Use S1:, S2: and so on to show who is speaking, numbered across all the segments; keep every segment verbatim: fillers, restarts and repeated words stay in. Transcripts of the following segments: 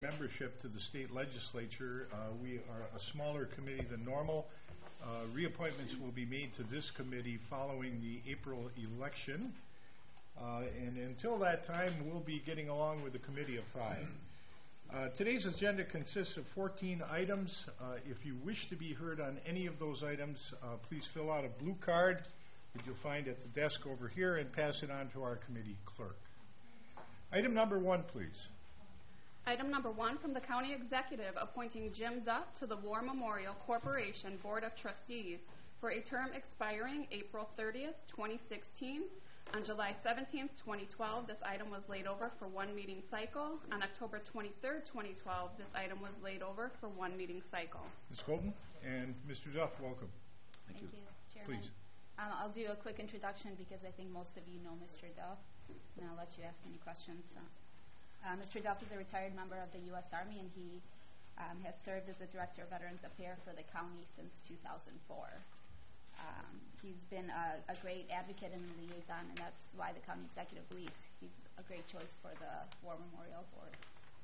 S1: membership to the state legislature. Uh, we are a smaller committee than normal. Uh, reappointments will be made to this committee following the April election. Uh, and until that time, we'll be getting along with the committee of five. Uh, today's agenda consists of fourteen items. Uh, if you wish to be heard on any of those items, uh, please fill out a blue card that you'll find at the desk over here and pass it on to our committee clerk. Item number one, please.
S2: Item number one from the County Executive, appointing Jim Duff to the War Memorial Corporation Board of Trustees for a term expiring April thirtieth, twenty sixteen. On July seventeenth, twenty twelve, this item was laid over for one meeting cycle. On October twenty-third, twenty twelve, this item was laid over for one meeting cycle.
S1: Miz Golden and Mister Duff, welcome.
S3: Thank, Thank you. you, Chairman.
S1: Please.
S3: Um, I'll do a quick introduction because I think most of you know Mister Duff, and I'll let you ask any questions. So, uh, Mister Duff is a retired member of the U S Army, and he um, has served as the Director of Veterans Affairs for the county since two thousand four. Um, he's been a, a great advocate and liaison, and that's why the County Executive believes he's a great choice for the War Memorial Board.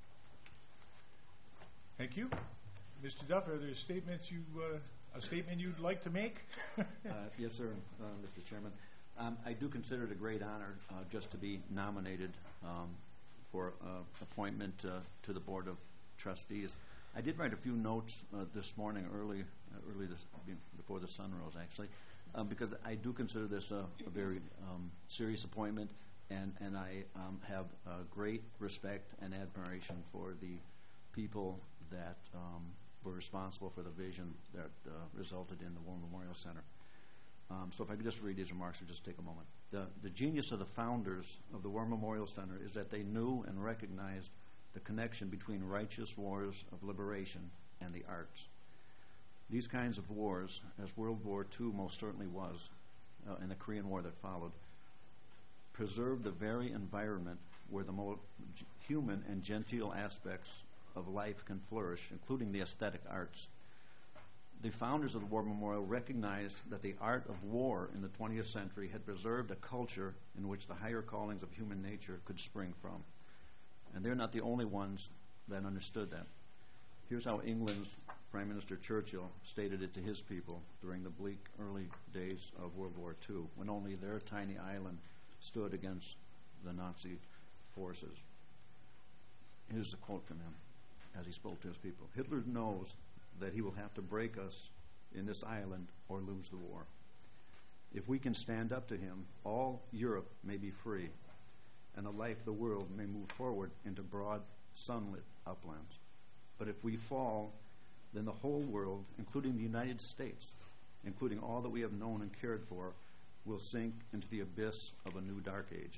S1: Thank you. Mister Duff, are there statements you, uh, a statement you'd like to make?
S4: uh, yes, sir, uh, Mister Chairman. Um, I do consider it a great honor uh, just to be nominated um, for uh, appointment uh, to the Board of Trustees. I did write a few notes uh, this morning, early, uh, early this, before the sun rose, actually, um, because I do consider this a, a very um, serious appointment, and, and I um, have uh, great respect and admiration for the people that um, were responsible for the vision that uh, resulted in the War Memorial Center. Um, so if I could just read these remarks or just take a moment. The, the genius of the founders of the War Memorial Center is that they knew and recognized the connection between righteous wars of liberation and the arts. These kinds of wars, as World War Two most certainly was, uh, and the Korean War that followed, preserved the very environment where the most human and genteel aspects of life can flourish, including the aesthetic arts. The founders of the War Memorial recognized that the art of war in the twentieth century had preserved a culture in which the higher callings of human nature could spring from. And they're not the only ones that understood that. Here's how England's Prime Minister Churchill stated it to his people during the bleak early days of World War Two, when only their tiny island stood against the Nazi forces. Here's a quote from him as he spoke to his people. "Hitler knows that he will have to break us in this island or lose the war. If we can stand up to him, all Europe may be free, and the life of the world may move forward into broad, sunlit uplands. But if we fall, then the whole world, including the United States, including all that we have known and cared for, will sink into the abyss of a new dark age.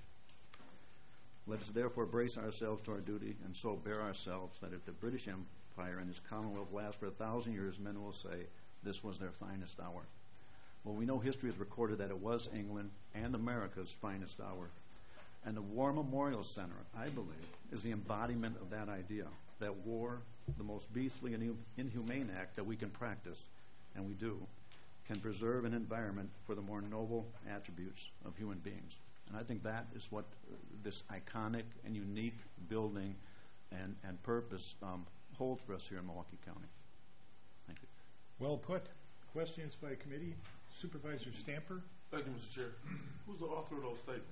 S4: Let us therefore brace ourselves to our duty and so bear ourselves that if the British Empire and its Commonwealth last for a thousand years, men will say this was their finest hour." Well, we know history has recorded that it was England and America's finest hour. And the War Memorial Center, I believe, is the embodiment of that idea, that war, the most beastly and inhumane act that we can practice, and we do, can preserve an environment for the more noble attributes of human beings. And I think that is what uh, this iconic and unique building and, and purpose um, holds for us here in Milwaukee County. Thank you.
S1: Well put. Questions by committee? Supervisor Stamper.
S5: Thank you, Mister Chair. Who's the author of those statements?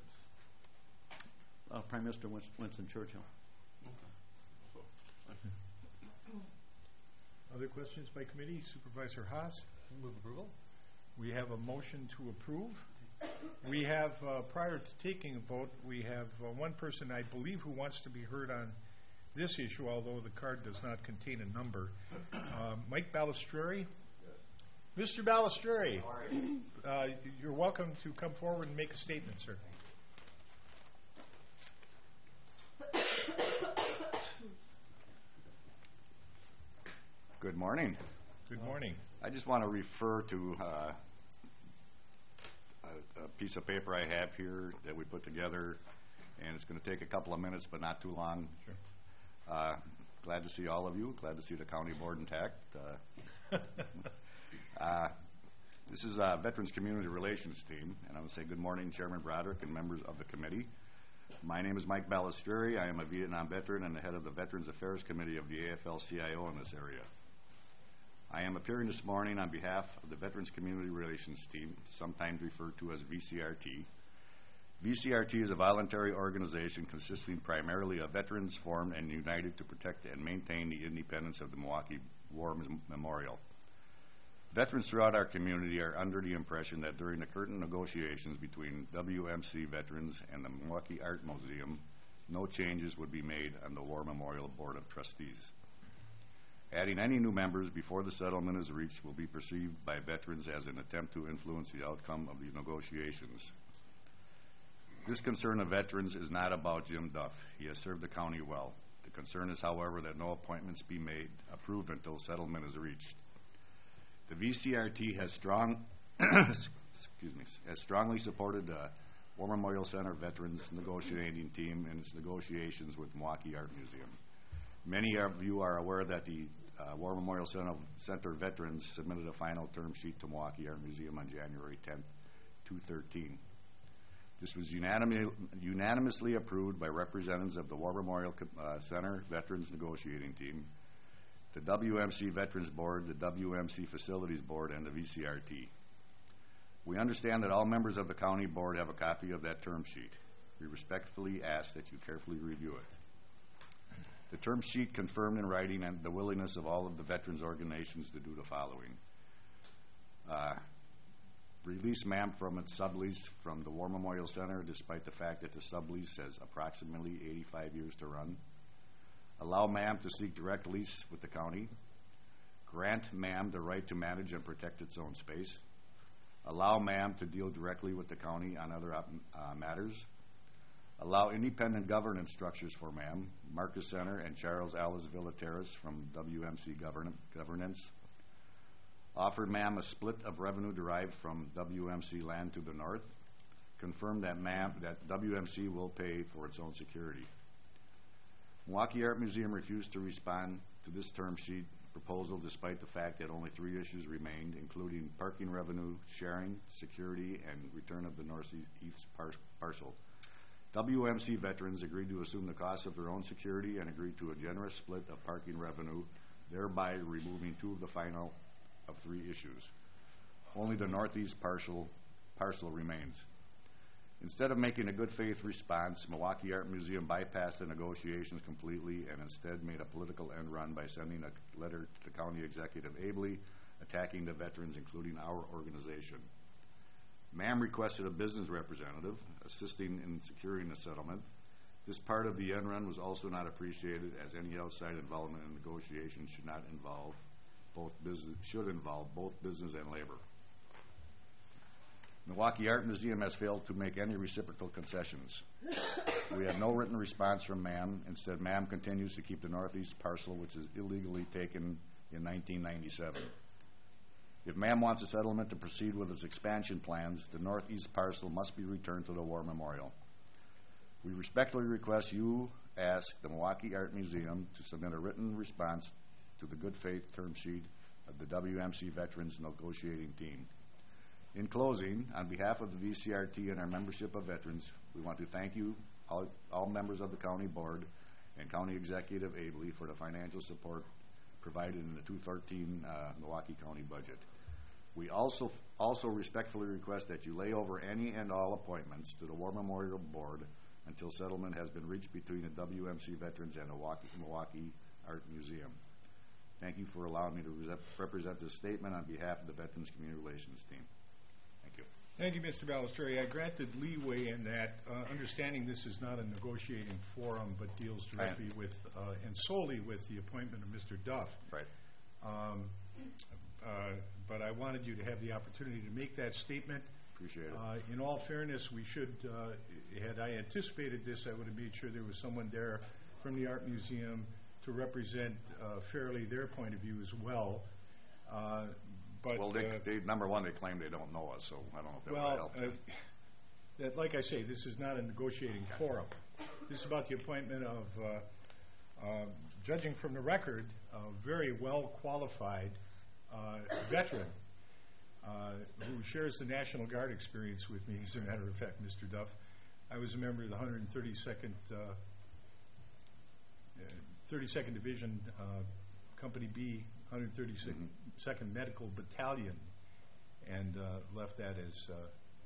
S4: Uh, Prime Minister Winston, Winston Churchill.
S5: Okay. So, thank you.
S1: Other questions by committee? Supervisor Haas.
S6: Move approval.
S1: We have a motion to approve. We have, uh, prior to taking a vote, we have uh, one person, I believe, who wants to be heard on this issue, although the card does not contain a number. Uh, Mike Balistreri. Yes. Mister Balistreri, uh, you're welcome to come forward and make a statement, sir.
S7: Good morning.
S1: Good morning.
S7: I just want to refer to uh, a, a piece of paper I have here that we put together, and it's going to take a couple of minutes, but not too long.
S1: Sure.
S7: Uh, glad to see all of you. Glad to see the county board intact. Uh, uh, this is a Veterans Community Relations team, and I would say good morning, Chairman Broderick and members of the committee. My name is Mike Balistreri. I am a Vietnam veteran and the head of the Veterans Affairs Committee of the A F L C I O in this area. I am appearing this morning on behalf of the Veterans Community Relations Team, sometimes referred to as V C R T. V C R T is a voluntary organization consisting primarily of veterans formed and united to protect and maintain the independence of the Milwaukee War Memorial. Veterans throughout our community are under the impression that during the current negotiations between W M C veterans and the Milwaukee Art Museum, no changes would be made on the War Memorial Board of Trustees. Adding any new members before the settlement is reached will be perceived by veterans as an attempt to influence the outcome of the negotiations. This concern of veterans is not about Jim Duff. He has served the county well. The concern is, however, that no appointments be made, approved until settlement is reached. The V C R T has strong, excuse me, has strongly supported the War Memorial Center Veterans Negotiating Team in its negotiations with Milwaukee Art Museum. Many of you are aware that the uh, War Memorial Center, Center veterans submitted a final term sheet to Milwaukee Art Museum on January tenth, two thousand thirteen. This was unanimously, unanimously approved by representatives of the War Memorial uh, Center Veterans Negotiating Team, the W M C Veterans Board, the W M C Facilities Board, and the V C R T. We understand that all members of the county board have a copy of that term sheet. We respectfully ask that you carefully review it. The term sheet confirmed in writing and the willingness of all of the veterans organizations to do the following. Uh, release M A M from its sublease from the War Memorial Center despite the fact that the sublease has approximately eighty-five years to run. Allow M A M to seek direct lease with the county. Grant M A M the right to manage and protect its own space. Allow M A M to deal directly with the county on other uh, matters. Allow independent governance structures for M A M, Marcus Center and Charles Alice Villa-Terrace from W M C govern Governance. Offer M A M a split of revenue derived from W M C land to the north. Confirm that M A M, that W M C will pay for its own security. Milwaukee Art Museum refused to respond to this term sheet proposal despite the fact that only three issues remained, including parking revenue, sharing, security, and return of the northeast par parcel. W M C veterans agreed to assume the cost of their own security and agreed to a generous split of parking revenue, thereby removing two of the final of three issues. Only the northeast parcel, parcel remains. Instead of making a good faith response, Milwaukee Art Museum bypassed the negotiations completely and instead made a political end run by sending a letter to the county executive ably attacking the veterans, including our organization. M A M requested a business representative assisting in securing the settlement. This part of the end run was also not appreciated, as any outside involvement in negotiations should not involve both business should involve both business and labor. Milwaukee Art Museum has failed to make any reciprocal concessions. We have no written response from M A M. Instead, M A M continues to keep the northeast parcel, which is illegally taken in nineteen ninety-seven. If M A M wants a settlement to proceed with its expansion plans, the northeast parcel must be returned to the War Memorial. We respectfully request you ask the Milwaukee Art Museum to submit a written response to the good faith term sheet of the W M C Veterans Negotiating Team. In closing, on behalf of the V C R T and our membership of veterans, we want to thank you, all, all members of the county board and county executive ably, for the financial support provided in the two thousand thirteen uh, Milwaukee County budget. We also also respectfully request that you lay over any and all appointments to the War Memorial Board until settlement has been reached between the W M C veterans and the Milwaukee, Milwaukee Art Museum. Thank you for allowing me to re represent this statement on behalf of the Veterans Community Relations Team. Thank you.
S1: Thank you, Mister Balistreri. I granted leeway in that, uh, understanding this is not a negotiating forum, but deals directly with uh, and solely with the appointment of Mister Duff.
S7: Right.
S1: Um, uh, but I wanted you to have the opportunity to make that statement.
S7: Appreciate it.
S1: Uh, in all fairness, we should, uh, had I anticipated this, I would have made sure there was someone there from the Art Museum to represent uh, fairly their point of view as well. Uh, but
S7: well, they,
S1: uh,
S7: they, number one, they claim they don't know us, so I don't know if that
S1: well,
S7: would help.
S1: uh, that, like I say, this is not a negotiating forum. This is about the appointment of, uh, uh, judging from the record, a very well qualified uh, veteran uh, who shares the National Guard experience with me, as a matter of fact, Mister Duff. I was a member of the one hundred thirty-second, uh, uh, thirty-second Division, uh, Company B, one hundred thirty-second second Medical Battalion, and uh, left that as uh,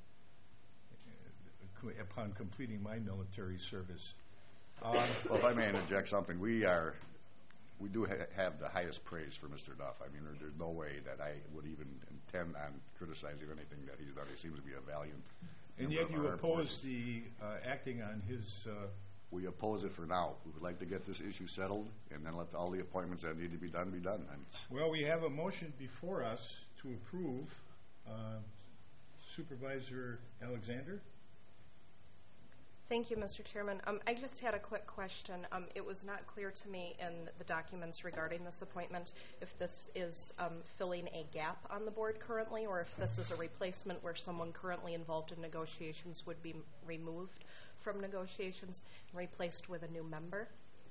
S1: co- upon completing my military service. Um,
S7: Well, if I may interject something, we are, we do ha- have the highest praise for Mister Duff. I mean, there, there's no way that I would even intend on criticizing anything that he's done. He seems to be a valiant.
S1: and
S7: member
S1: yet
S7: of
S1: you
S7: our armed
S1: oppose
S7: forces.
S1: the uh, acting on his. Uh,
S7: We oppose it for now. We would like to get this issue settled, and then let all the appointments that need to be done be done. And it's-
S1: well, we have a motion before us to approve. Uh, Supervisor Alexander.
S6: Thank you, Mister Chairman. Um, I just had a quick question. Um, it was not clear to me in the documents regarding this appointment if this is um, filling a gap on the board currently, or if this is a replacement where someone currently involved in negotiations would be m- removed from negotiations and replaced with a new member.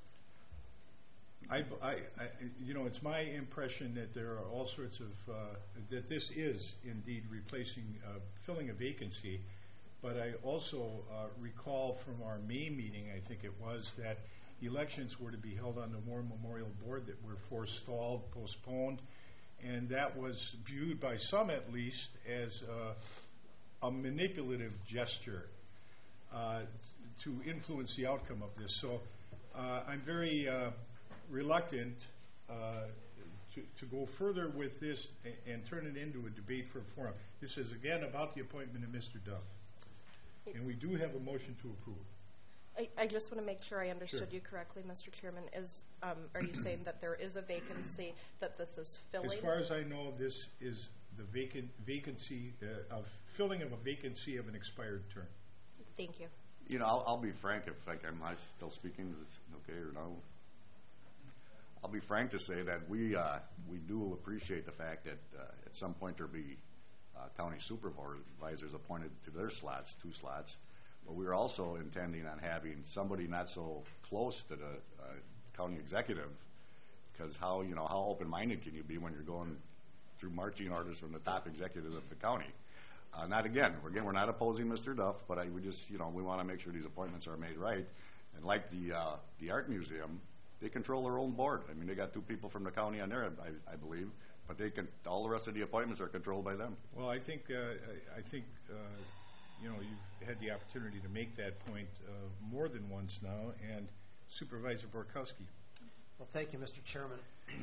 S1: I, I, I, you know, it's my impression that there are all sorts of, uh, that this is indeed replacing, uh, filling a vacancy. But I also uh, recall from our May meeting, I think it was, that elections were to be held on the War Memorial Board that were forestalled, postponed, and that was viewed by some at least as uh, a manipulative gesture uh, to influence the outcome of this. So uh, I'm very uh, reluctant uh, to, to go further with this and, and turn it into a debate for a forum. This is again about the appointment of Mister Duff. And we do have a motion to approve.
S6: I, I just want to make sure I understood
S1: Sure.
S6: you correctly, Mister Chairman. Is um, are you saying that there is a vacancy that this is filling?
S1: As far as I know, this is the vacant vacancy uh, of filling of a vacancy of an expired term.
S6: Thank you.
S7: You know, I'll, I'll be frank, if like, am I still speaking? Is it okay or no? I'll be frank to say that we uh, we do appreciate the fact that uh, at some point there'll be uh, county supervisors appointed to their slots, two slots. But we are also intending on having somebody not so close to the uh, county executive, because how you know how open-minded can you be when you're going through marching orders from the top executive of the county? Uh, not again. Again, we're not opposing Mister Duff, but I, we just you know we want to make sure these appointments are made right. And like the uh, the art museum, they control their own board. I mean, they got two people from the county on there, I, I believe, but they can. All the rest of the appointments are controlled by them.
S1: Well, I think uh, I, I think uh, you know you've had the opportunity to make that point uh, more than once now, and Supervisor Borkowski.
S8: Well, thank you, Mister Chairman.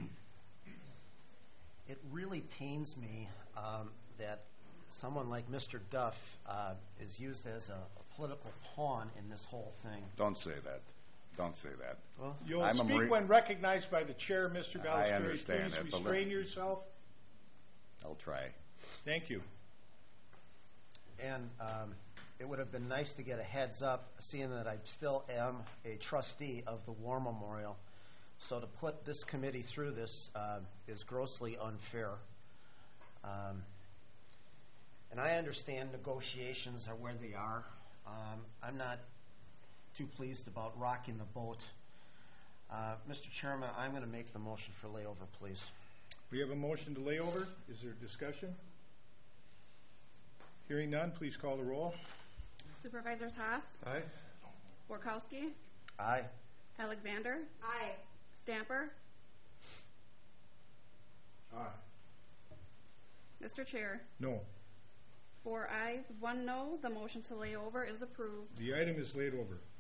S8: It really pains me um, that someone like Mister Duff uh, is used as a, a political pawn in this whole thing.
S7: Don't say that. Don't say that.
S8: Well,
S1: You'll
S7: I'm a
S1: speak
S7: Marine-
S1: when recognized by the chair, Mister
S7: I
S1: Ballesteri.
S7: understand
S1: Please
S7: that, but
S1: restrain
S7: let's-
S1: yourself.
S7: I'll try.
S1: Thank you.
S8: and um, it would have been nice to get a heads up, seeing that I still am a trustee of the War Memorial. So to put this committee through this uh, is grossly unfair. Um, and I understand negotiations are where they are. Um, I'm not too pleased about rocking the boat. Uh, Mister Chairman, I'm going to make the motion for layover, please.
S1: We have a motion to lay over. Is there discussion? Hearing none, please call the roll.
S2: Supervisors Haas,
S1: Aye.
S2: Borkowski,
S8: Aye.
S2: Alexander,
S6: Aye.
S2: Stamper,
S1: Aye.
S2: Mister Chair.
S1: No.
S2: Four ayes, one no. The motion to lay over is approved.
S1: The item is laid over.